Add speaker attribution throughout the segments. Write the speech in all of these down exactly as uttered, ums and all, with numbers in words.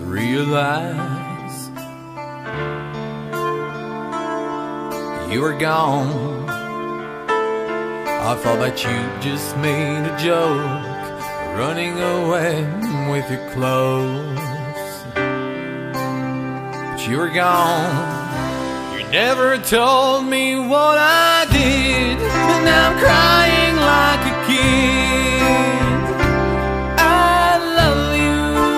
Speaker 1: realize you were gone. I thought that you just made a joke, running away with your clothes. But you were gone. You never told me what I did, and now I'm crying like a kid. I love you.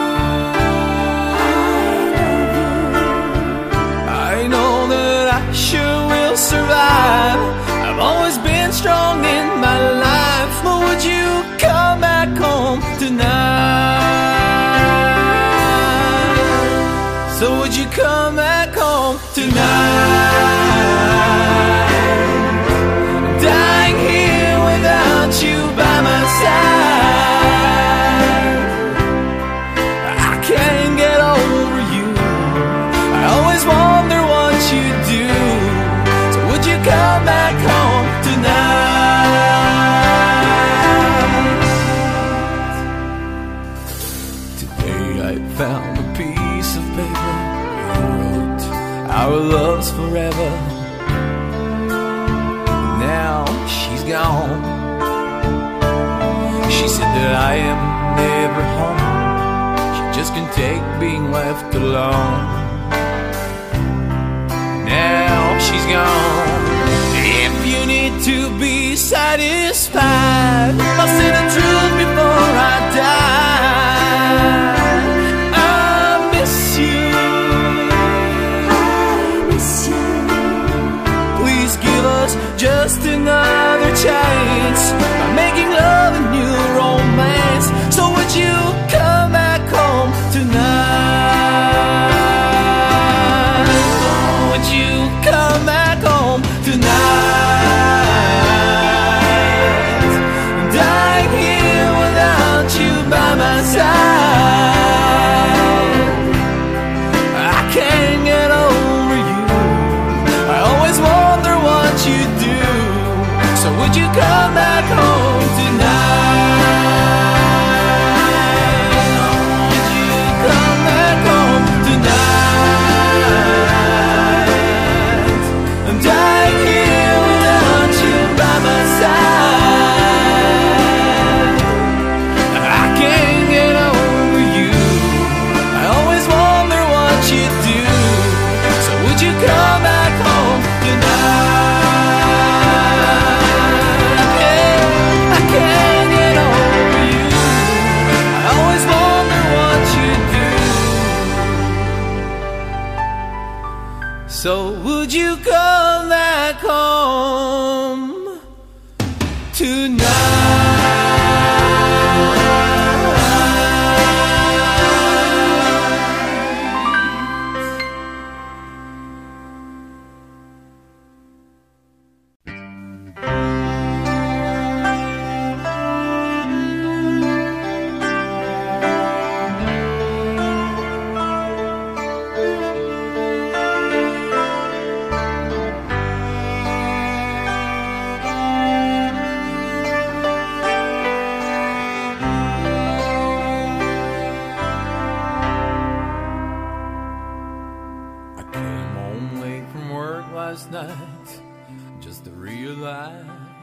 Speaker 1: I know that I sure will survive. I've always been strong in my life, but would you come back home tonight? So would you come back home tonight? Dying here without you by my side, I can't get over you. I always wonder what you do. So would you come back home tonight? Today I found a piece of paper. You wrote our love's forever. Now she's gone. She said that I am never home. She just can't take being left alone. Now she's gone. If you need to be satisfied, I'll say the truth before I die. I miss you. I miss you. Please give us just another chance. I'm making love a new romance. So would you come back home tonight? Would you come back home tonight? Dying here without you by my side, I can't get over you. I always wonder what you do. So would you come back home tonight? Would you come back home tonight? I'm dying here without you by my side. I can't get over you. I always wonder what you do. So would you come back home tonight? Yeah, I can't get over you. I always wonder what you do. So would you come back home tonight? I came home late from work last night just to realize